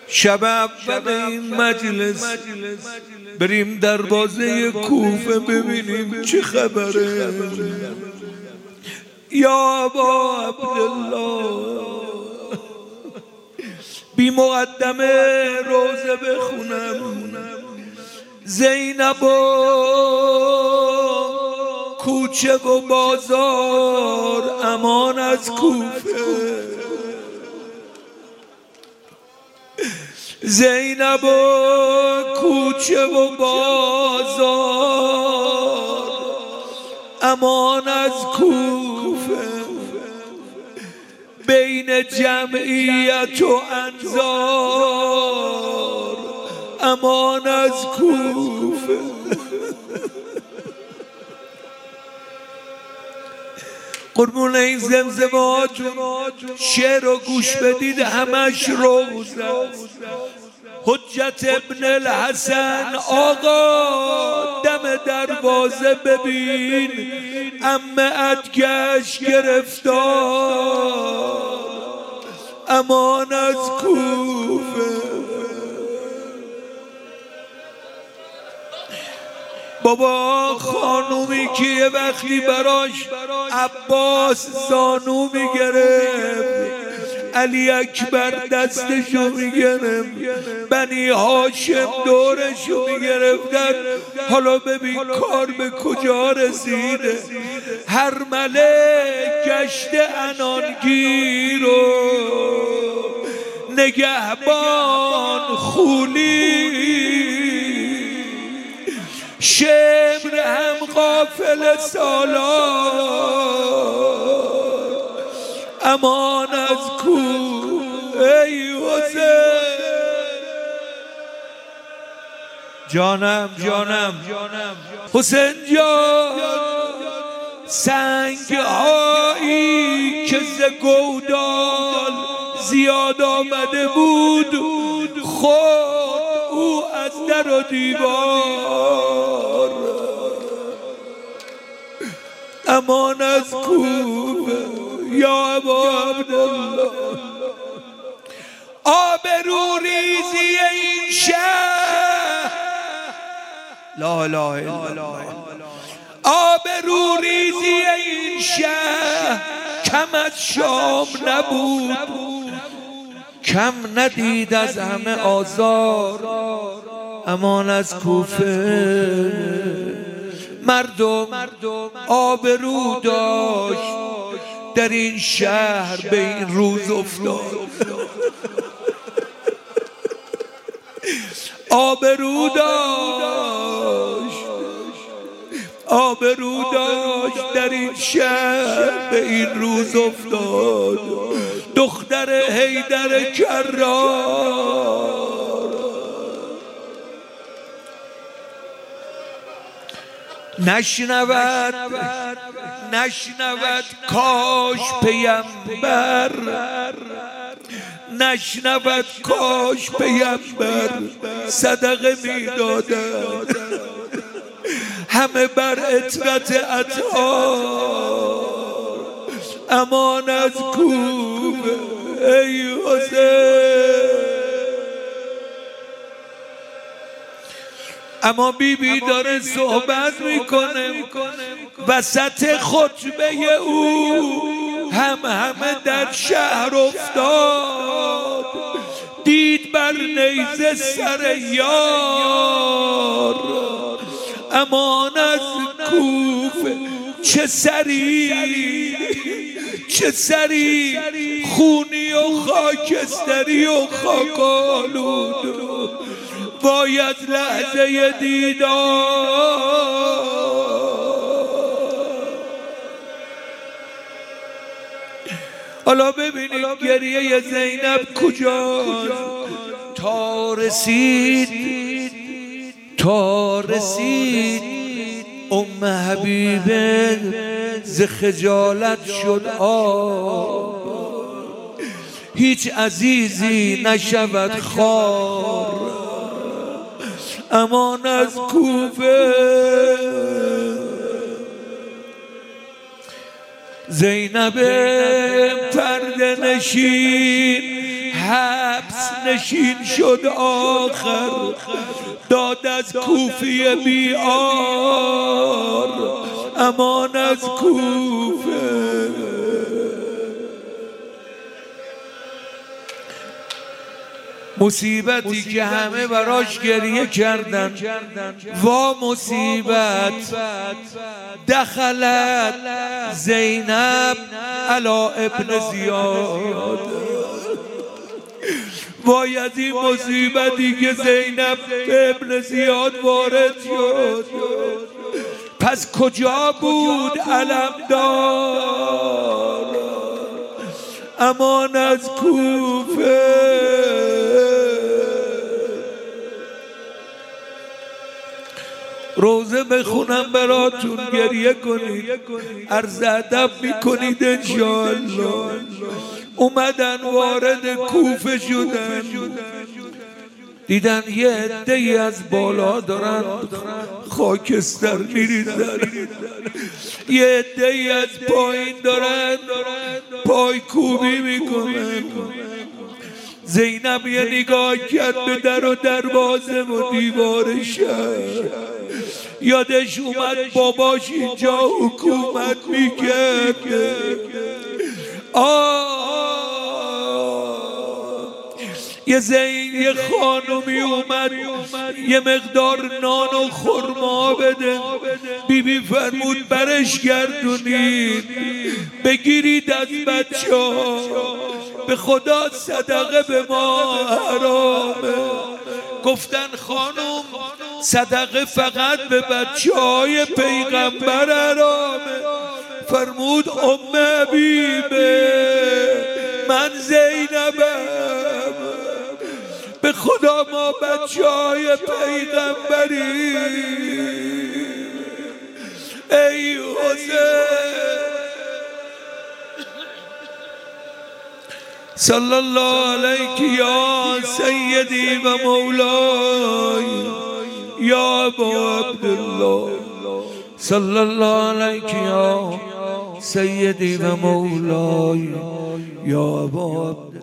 شب اول این مجلس بریم دروازه کوفه ببینیم چه خبره. یا ابا عبدالله بی مقدمه روزه بخونم. زینب و کوچه و بازار امان از کوفه. زینب و کوچه و بازار امان از کوفه. بین جمعیت و انظار امان از کوفه. قربون این زمزمات شعر رو گوش بدید، همش روزه. حجت ابن الحسن آقا دم دروازه ببین، عمه ادکش گرفتار امان از کوفه. بابا خانومی که یه وقتی براش عباس زانو میگرفت، علی اکبر دستشو میگرفت، بنی هاشم دورشو میگرفتن. حالا ببین کار به کجا رسیده. هر ملک گشته انانگیر و نگهبان خولی. شمر هم غافل سالار امان از کو. ای حسین جانم حسین جان، سنگ هایی که ز گودال زیاد آمده بود خود او از در و دیوار امان از کوفه. یا ابا عبدالله آبرو ریزی این شهر، لا اله الا الله، آبرو ریزی این شهر کم از شام نبود، کم ندید از همه آزار امان از کوفه. مردم آبرو داشت در این شهر به این روز افتاد. آبرو داشت در این شهر به این روز افتاد. دختر حیدر کرار نشنود کاش پیمبر، نشنود کاش پیمبر صدقه میدادند. همه بر عترت اطهار امان از کوفه. ای حسین اما بیبی داره صحبت میکنه، وسط خطبه او همه در شهر افتاد. دید بر نیزه سر یار امان از کوفه. چه سری خونی و خاکستری و خاکالود باید لحظه دیدار. حالا ببینید گریه زینب کجاست. تا رسید ام حبیبه ز خجالت شد آب. هیچ عزیزی نشود خوار امان از کوفه. زینب پرده نشین حبس نشین شد آخر، داد از کوفی بیار، امان از کوفه. مصیبتی که همه براش گریه کردن، وا مصیبت دخلت زینب علی ابن زیاد. وای از این مصیبتی که زینب به ابن زیاد وارد شد. پس کجا بود علمدار، امان از کوفه. روزه بخونم براتون گریه کنید، عرض ادب میکنید انشاءالله. اومدن وارد کوفه شدن، دیدن یه عده‌ای از بالا دارن خاکستر میریزن، یه عده‌ای از پایین دارن پای کوبی میکنن. زینب یه نگاه کرد به در و دروازه و دیوار شهر، یادش اومد باباش اینجا حکومت میکرد. یه خانومی اومد یه مقدار نان و خرما بده. بیبی فرمود برش گردونید، بگیرید از بچه ها، به خدا صدقه به ما حرامه. گفتن خانم صدقه فقط به بچه های پیغمبر حرامه. فرمود ام حبیبه من زینبم، به خدا ما بچه های پیغمبری. ای حسین صلی الله علیک یا سیدی و مولای یا ابا عبدالله، صلی الله علیک یا سیدی و مولای یا ابا عبدالله.